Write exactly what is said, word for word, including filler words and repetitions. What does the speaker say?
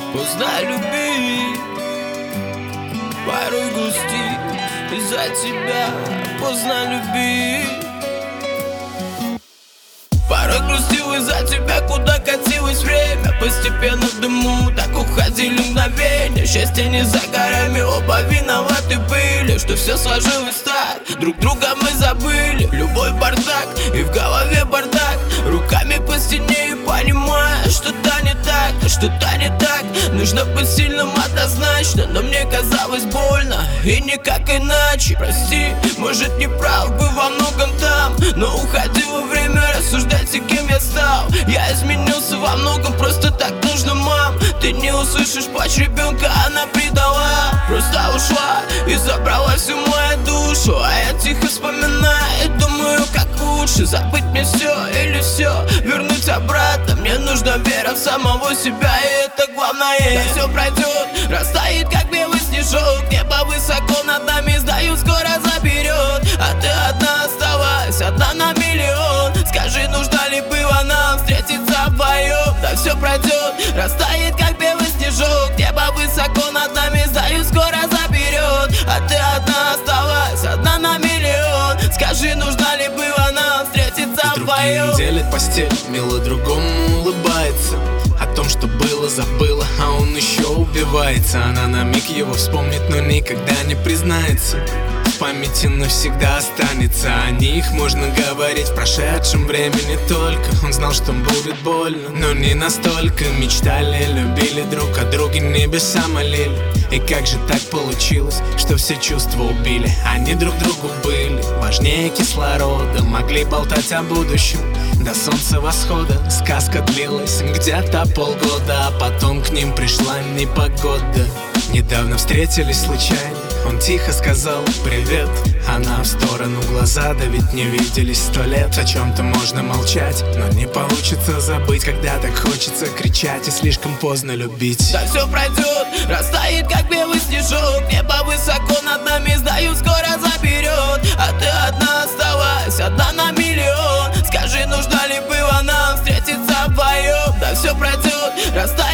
Поздно любить, порой грустить из-за тебя. Поздно любить, порой грустил из-за тебя. Куда катилось время, постепенно в дыму так уходили мгновения. Счастье не за горами, оба виноваты были, что все сложилось так. Друг друга мы забыли, любой бардак и в голове бардак. Руками по стене и понимаю, что-то не так, что-то не так. Нужно быть сильным однозначно, но мне казалось больно и никак иначе. Прости, может не прав был во многом там, но уходило время рассуждать, и кем я стал. Я изменился во многом, просто так нужно, мам. Ты не услышишь плач ребенка, она предала. Просто ушла и забрала всю мою душу. А я тихо вспоминаю и думаю, как лучше забыть мне все или все вернуть обратно. Мне нужна вера в самого себя, и это главное. Да все пройдет, растает как белый снежок. Небо высоко над нами, сдаю, скоро заберет. А ты одна осталась, одна на миллион. Скажи, нужно ли было нам встретиться вдвоем? Да все пройдет, растает как белый снежок. Небо высоко над нами, сдаю, скоро заберет. А ты одна осталась, одна на миллион. Скажи, нужно ли было нам встретиться вдвоем? Делит постель, мило другому улыбается. О том, что было, забыла, а он еще убивается. Она на миг его вспомнит, но никогда не признается. В памяти навсегда останется. О них можно говорить в прошедшем времени только. Он знал, что будет больно, но не настолько. Мечтали, любили друг о друге, небеса молили. И как же так получилось, что все чувства убили? Они друг другу были важнее кислорода. Могли болтать о будущем до солнца восхода. Сказка длилась где-то полгода, а потом к ним пришла непогода. Недавно встретились случайно, он тихо сказал привет. Она в сторону глаза, да ведь не виделись сто лет. О чем-то можно молчать, но не получится забыть, когда так хочется кричать и слишком поздно любить. Да все пройдет, растает как белый снежок. Небо высоко над нами, сдаю, скоро заберет. А ты одна осталась, одна на миллион. Скажи, нужно ли было нам встретиться вдвоем? Да все пройдет, растает